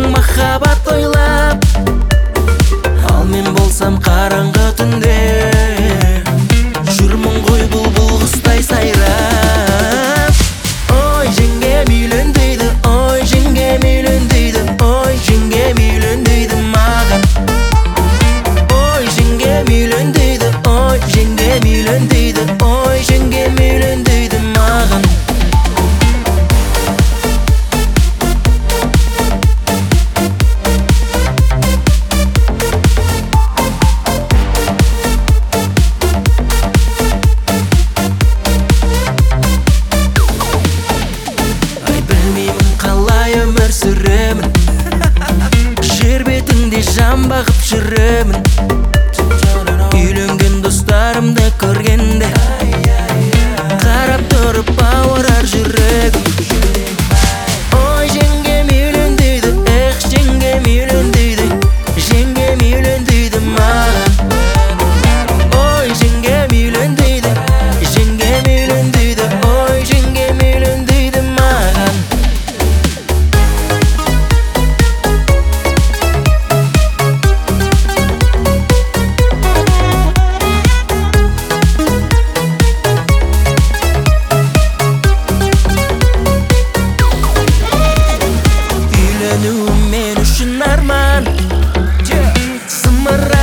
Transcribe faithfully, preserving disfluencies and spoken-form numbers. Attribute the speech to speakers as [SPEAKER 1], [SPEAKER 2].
[SPEAKER 1] махаббат ойлап, ал мен болсам қараңғы түнде жүрмін ғой бұлбұл құстай сайрап. Ой, жеңгем үйлен дейді, ой, жеңгем үйлен дейді, ой, жеңгем үйлен дейді маған. Ой, жеңгем үйлен дейді, ой, жеңгем үйлен дейді, ой, жеңгем үйлен дейді маған. Сүремін, жер бетінде жан бағып жүремін. Үйленген достарымды көргенде қарап тұрып ауырар жүрегім. Ой, жеңгем үйлен дейді, эх, жеңгем үйлен дейді, жеңгем үйлен дейді маған. Ой, жеңгем үйлен дейді, жеңгем үйлен дейді, ой, жеңгем үйлен дейді маған. Мен үшін арман, зымырап